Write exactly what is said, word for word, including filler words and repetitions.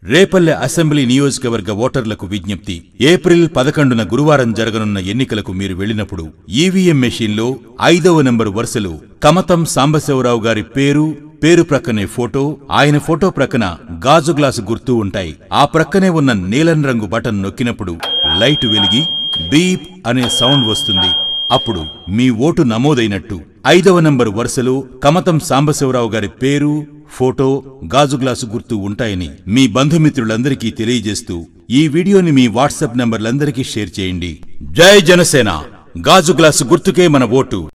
Repalle assembly నియోజకవర్గ ఓటర్లకు విజ్ఞప్తి. ఏప్రిల్ పదకొండున గురువారం జరగనున్న ఎన్నికలకు మీరు వెళ్లినప్పుడు ఈవీఎం మెషీన్లో ఐదవ నంబరు వరుసలో కమతం సాంబశివరావు గారి పేరు, పేరు ప్రక్కనే ఫోటో, ఆయన ఫోటో ప్రక్కన గాజు గ్లాసు గుర్తు ఉంటాయి. ఆ ప్రక్కనే ఉన్న నీలం రంగు బటన్ నొక్కినప్పుడు లైటు వెలిగి బీప్ అనే సౌండ్ వస్తుంది. అప్పుడు మీ ఓటు నమోదైనట్టు. ఐదవ నంబరు వరుసలో కమతం సాంబశివరావు గారి పేరు, ఫోటో, గాజు గ్లాసు గుర్తు ఉంటాయని మీ బంధుమిత్రులందరికీ తెలియజేస్తూ ఈ వీడియోని మీ వాట్సాప్ నంబర్లందరికీ షేర్ చేయండి. జై జనసేన. గాజు గ్లాసు గుర్తుకే మన ఓటు.